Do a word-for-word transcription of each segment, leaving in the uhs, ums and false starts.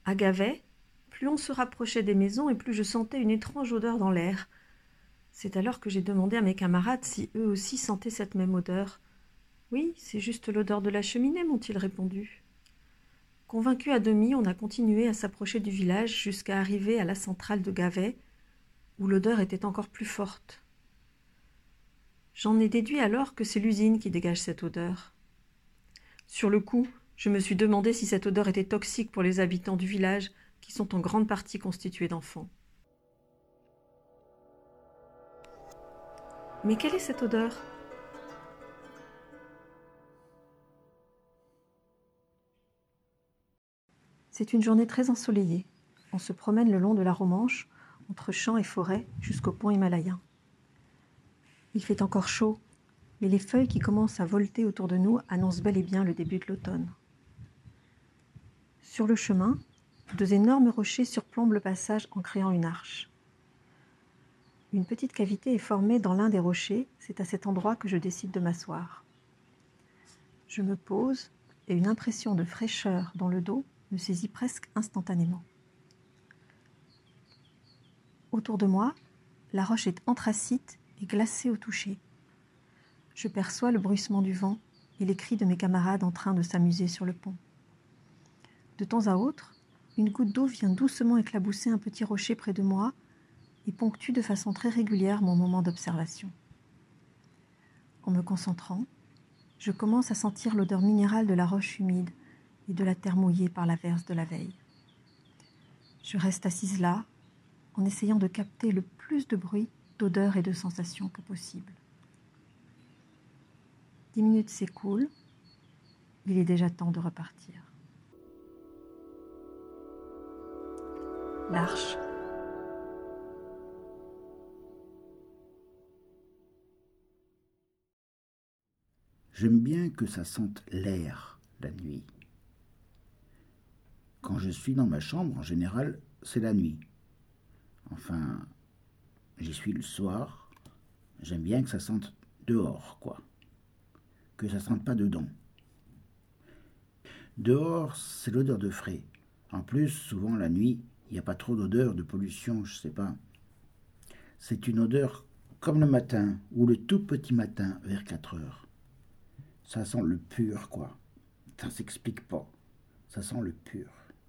À Gavet, plus on se rapprochait des maisons et plus je sentais une étrange odeur dans l'air. C'est alors que j'ai demandé à mes camarades si eux aussi sentaient cette même odeur. « Oui, c'est juste l'odeur de la cheminée, » m'ont-ils répondu. Convaincus à demi, on a continué à s'approcher du village jusqu'à arriver à la centrale de Gavet, où l'odeur était encore plus forte. J'en ai déduit alors que c'est l'usine qui dégage cette odeur. Sur le coup, je me suis demandé si cette odeur était toxique pour les habitants du village, qui sont en grande partie constitués d'enfants. Mais quelle est cette odeur ? C'est une journée très ensoleillée. On se promène le long de la Romanche, entre champs et forêts, jusqu'au pont himalayen. Il fait encore chaud, mais les feuilles qui commencent à volter autour de nous annoncent bel et bien le début de l'automne. Sur le chemin, deux énormes rochers surplombent le passage en créant une arche. Une petite cavité est formée dans l'un des rochers, c'est à cet endroit que je décide de m'asseoir. Je me pose et une impression de fraîcheur dans le dos me saisit presque instantanément. Autour de moi, la roche est anthracite et glacée au toucher. Je perçois le bruissement du vent et les cris de mes camarades en train de s'amuser sur le pont. De temps à autre, une goutte d'eau vient doucement éclabousser un petit rocher près de moi et ponctue de façon très régulière mon moment d'observation. En me concentrant, je commence à sentir l'odeur minérale de la roche humide et de la terre mouillée par l'averse de la veille. Je reste assise là, en essayant de capter le plus de bruit, d'odeurs et de sensations que possible. Dix minutes s'écoulent, il est déjà temps de repartir. L'Arche. J'aime bien que ça sente l'air la nuit. Quand je suis dans ma chambre, en général, c'est la nuit. Enfin, j'y suis le soir. J'aime bien que ça sente dehors, quoi. Que ça sente pas dedans. Dehors, c'est l'odeur de frais. En plus, souvent la nuit, il n'y a pas trop d'odeur, de pollution, je sais pas. C'est une odeur comme le matin, ou le tout petit matin, vers quatre heures. Ça sent le pur, quoi. Ça s'explique pas. Ça sent le pur.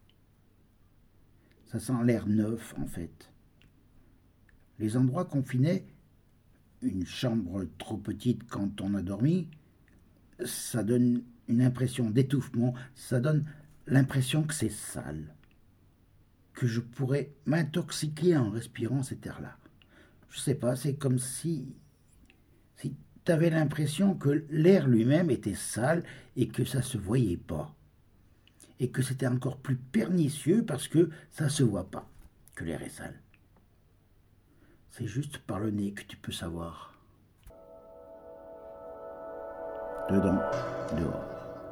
Ça sent l'air neuf, en fait. Les endroits confinés, une chambre trop petite quand on a dormi, ça donne une impression d'étouffement, ça donne l'impression que c'est sale, que je pourrais m'intoxiquer en respirant cet air-là. Je sais pas, c'est comme si, si tu avais l'impression que l'air lui-même était sale et que ça se voyait pas. Et que c'était encore plus pernicieux parce que ça se voit pas, que l'air est sale. C'est juste par le nez que tu peux savoir. Dedans, dehors.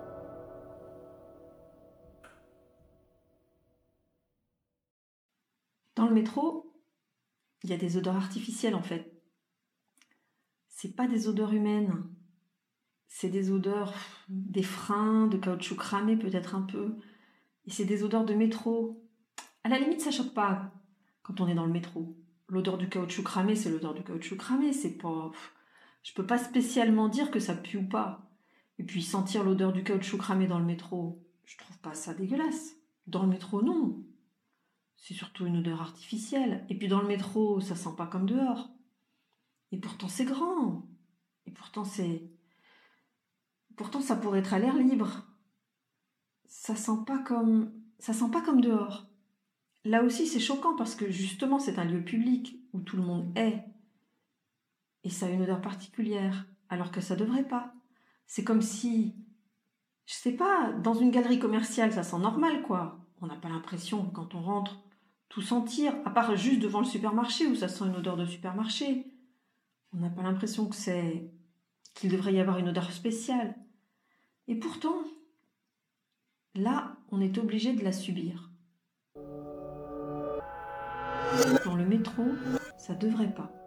Dans le métro, il y a des odeurs artificielles en fait. C'est pas des odeurs humaines. C'est des odeurs, des freins, de caoutchouc cramé peut-être un peu. Et c'est des odeurs de métro. À la limite, ça choque pas quand on est dans le métro. L'odeur du caoutchouc cramé, c'est l'odeur du caoutchouc cramé. C'est pas... Je peux pas spécialement dire que ça pue ou pas. Et puis sentir l'odeur du caoutchouc cramé dans le métro, je trouve pas ça dégueulasse. Dans le métro, non. C'est surtout une odeur artificielle. Et puis dans le métro, ça sent pas comme dehors. Et pourtant, c'est grand. Et pourtant, c'est... Pourtant, ça pourrait être à l'air libre. Ça sent pas comme... Ça sent pas comme dehors. Là aussi, c'est choquant parce que justement, c'est un lieu public où tout le monde est. Et ça a une odeur particulière, alors que ça devrait pas. C'est comme si... Je sais pas, dans une galerie commerciale, ça sent normal, quoi. On n'a pas l'impression, quand on rentre, tout sentir, à part juste devant le supermarché où ça sent une odeur de supermarché. On n'a pas l'impression que c'est... qu'il devrait y avoir une odeur spéciale. Et pourtant, là, on est obligé de la subir. Dans le métro, ça devrait pas.